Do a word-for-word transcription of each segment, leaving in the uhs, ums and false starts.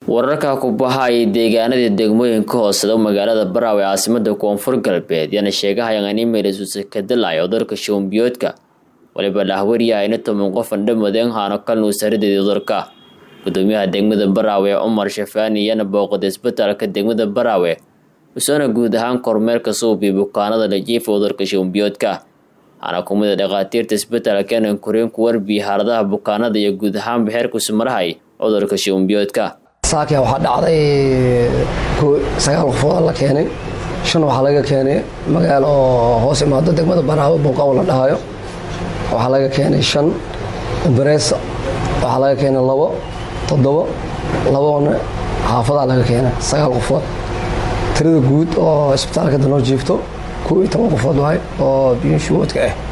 wararka ku baxay deegaanada degmooyinka hoosada magaalada Baraawe caasimada Koonfur Galbeed yana sheegayaan in meelaysu ka dalay cudurka shubanbiyoodka waliba lahwariya in toban qof dhammaadeen haano kalnu sarideed cudurka gudoomiyaha degmada Baraawe Umar Shafaani yana booqday isbitaalka degmada Baraawe usana guud ahaan kormeerka soo bukaanada la jiifo cudurka shubanbiyoodka ana kumida dhaqaatiirta isbitaalka in koreen ku warbi xaaladaha bukaanada iyo guud ahaan beerku sumarahay cudurka shubanbiyoodka saakiya waxa dhacday sagaal qof la keenay shan waxa laga keenay magaalo hoos imaado degmada Baraawe Boqaw la dhahayo waxa laga keenay shan Bareesa waxa laga keenay labo toddoba laboona xaafada laga keenay sagaal qof tirada guud oo isbitaalka danoo jiifto kuwa toban qof waay oo biyo shuwadka ah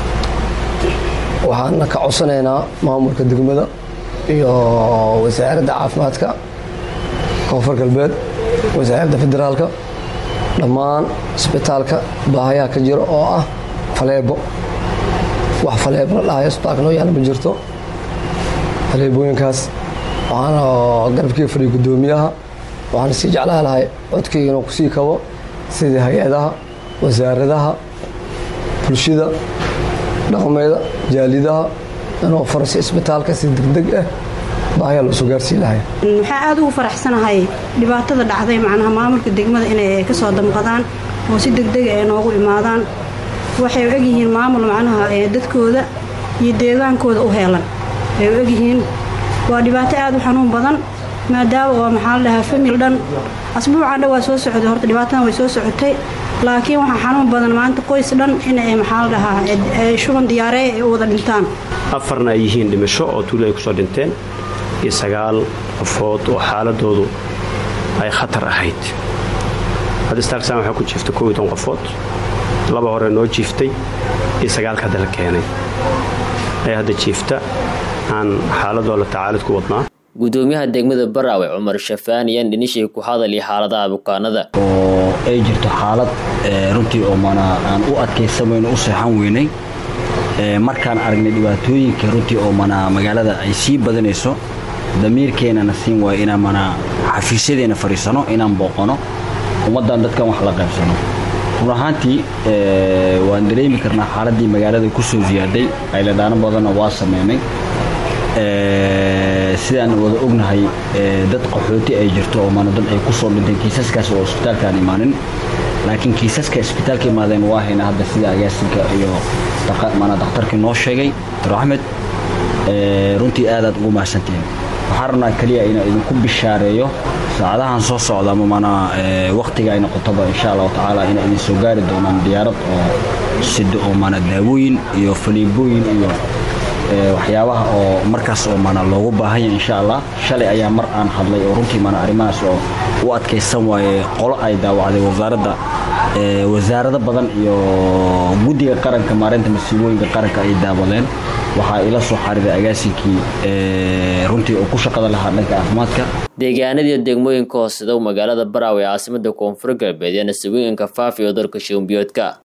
waxaan ka codsanaynaa maamulka degmada iyo wasaaradda caafimaadka Koonfur Galbeed wasaaradda federaalka dhammaan isbitaalka baahiyaha ka jira oo ah faleebo wax faleebo la dhahayo isbitaalka noo yaala ma jirto faleebooyinkaas waxaana garabkii fadhiyo gudoomiyaha waxaan si jeclaan lahay codkayga inuu ku sii kabo sida hay'adaha wasaaradaha bulshada dhaqameeda jaalidaha inuu farsi isbitaalka si degdeg ah baahiya loo soo gaarsiin lahay waxa aad ugu faraxsanahay dhibaatada dhacday macnaha maamulka degmada inay ka soo damqadaan oo si degdeg ah noogu imaadaan waxay u egyihiin maamul macnaha ee dadkooda iyo deegaankooda u heelan ay u egyihiin waa dhibaato aad u xanuun badan maadaama oo maxaa la dhahaa family dhan asbuucan dhow waa soo socday horta dhibaatadan way soo socotay laakiin waxa xanuun badan maanta qoys dhan in ay maxaa la dhahaa shuban diyaarey ay wada dhintaan afarna ay yihiin dhimasho oo tuulo ay ku soo dhinteen iyo sagaal qofood oo xaaladoodu ay khatar ahayd hadda isbitaalka waxa ku jiiftay koob iyo toban qofood laba hore noo jiiftay iyo sagaal ka dal keenay ay hadda jiifta aan xaaladooda la tacaalid ku wadnaa gudoomiyaha degmada Baraawe Umar Shafaani yan dhinishii ku hadalay xaaladaha bukaanada oo ay jirto xaalad runtii oo mana aan u adkeysamayno u saxan weynay markaan aragnay dhibaatooyinka runtii oo mana magaalada ay sii badanayso damiirkeena nasiin waa inaan mana xafiisyadeena fariisano inaan booqano ummadan dadkan wax la qaybsano run ahaantii waan dareemi karnaa xaaladii magaalada ku soo ziyaaday ay la dhaana badan waa sameynay sidaan wada ognahay dad qaxooti ay jirto oo mana dad ay ku soo dhinteen kiisaskaas oo isbitaalkaan imaanin laakiin kiisaska isbitaalka imaadeen waa hayna hadda sida agaasinka iyo mana dhakhtarkii noo sheegay Dr. Ahmed runtii aad aad ugu mahadsantiin waxaan rabnaa kaliya inaan idinku bishaareeyo saacadahan soo socda ama mana waqtiga ay noqotoba insha Allah taala in ay soo gaari doonaan diyaarad oo sidoo oo mana daawooyin iyo faliibooyin iyo waxyaabaha oo markaas oo mana loogu baahan yahay insha Allah shalay ayaa mar aan hadlay oo runtii mana arimahaas oo u adkeysan waaye qolo ay daawacday wasaaradda ee wasaaradda badan iyo guddiga qaranka maareynta masiibooyinka qaranka ay daawadeen waxa ila soo xariiray agaasinkii ee runtii oo ku shaqada lahaa dhanka caafimaadka deegaanada degmooyinka hoosada magaalada Baraawe caasimada Koonfur Galbeed yana si weyn ka faafiyo cudurka shubanbiyoodka